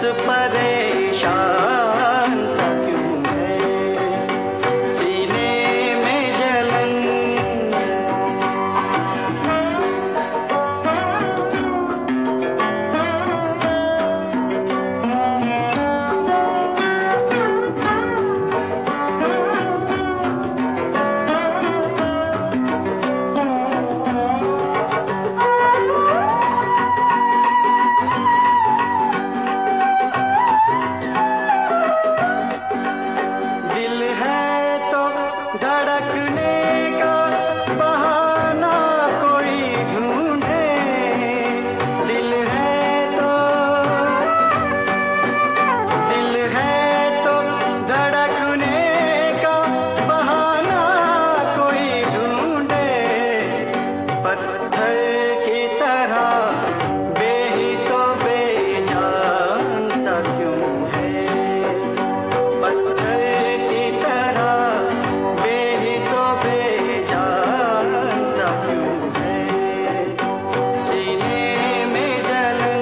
परेशान सा क्यों है, सीने में जलन। धड़कने का बहाना कोई ढूंढे, दिल है तो धड़कने का बहाना कोई ढूंढे। पत्थर की तरह बेहिसो बेजान सा क्यों है, पत्थर की तरह बेजान सा क्यों है, सीने में जलन।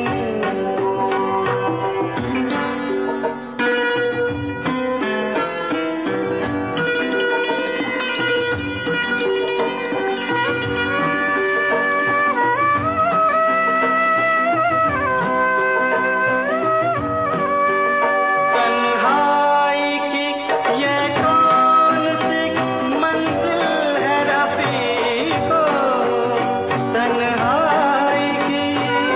तन्हाई की ये कौन सी मंजिल है रफीको, तन्हाई की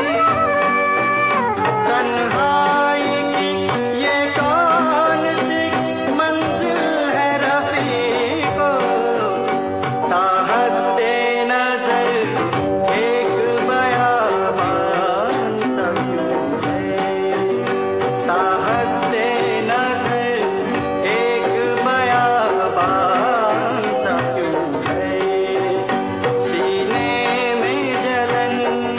ये कौन सी मंजिल है रफीको। ताहते नजर एक बयाबान सा क्यों है, ताहते नजर एक बयाबान सा क्यों है, सीने में जलन।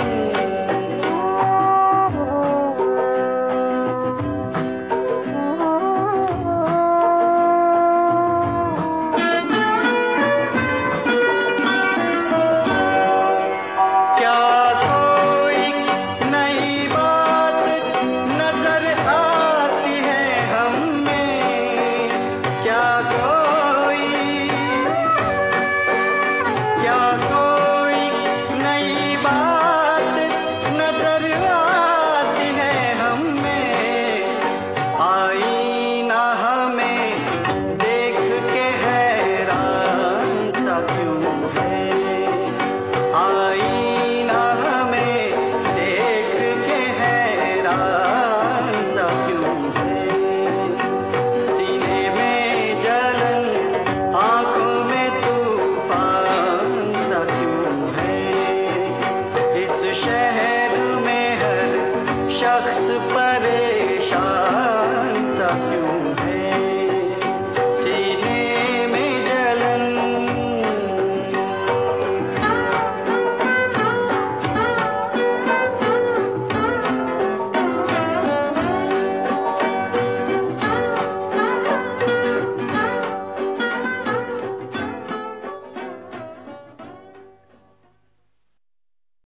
क्या कोई नई बात नजर आती है हमें, क्या कोई नई बात नजर आती है हमें। आईना हमें देख के हैरान सा क्यों है, आईना हमें देख के हैरान सा क्यों है, सीने में जलन, आंखों में तूफान सा क्यों है। इस शहर में हर शख्स परेशान सा क्यों है,